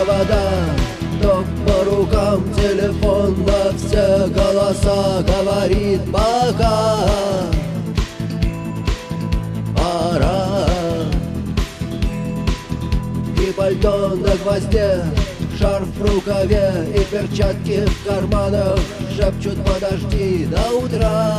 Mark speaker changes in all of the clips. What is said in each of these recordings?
Speaker 1: провода, ток по рукам, телефон на все голоса говорит пока. Пора. И пальто на гвозде, шарф в рукаве и перчатки в карманах шепчут подожди до утра.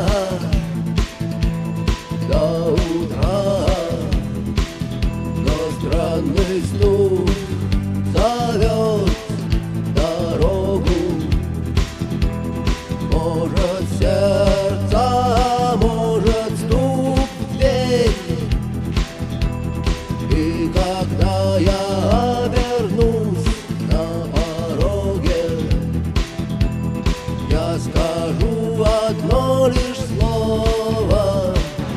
Speaker 1: До утра. Но странный стук зовет дорогу. Может сердце, может стук в дверь. И когда я обернусь на пороге, я скажу одно лишь слово.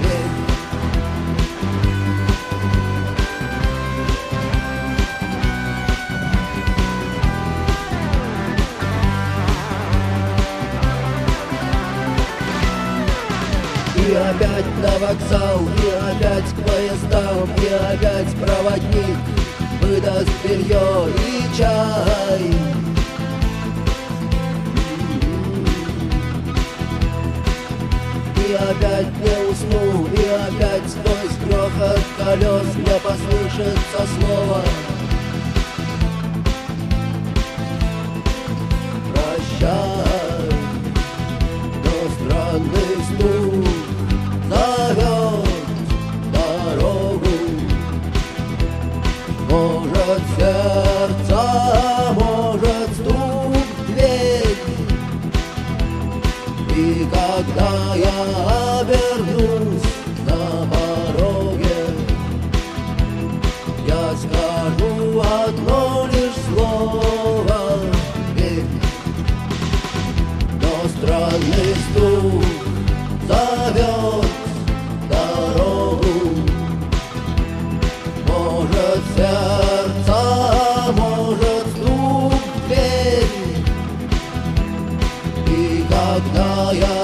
Speaker 1: И опять на вокзал, и опять к поездам, и опять проводник выдаст белье и чай. И опять не усну, и опять сквозь грохот колес мне послышится слово. Прощай, но странный стук зовет дорогу. Может сердце, может стук в дверь. И когда я обернусь на пороге, я скажу одно лишь слово. Верь. Но странный стук зовет дорогу. Может сердце, может стук в дверь. И когда я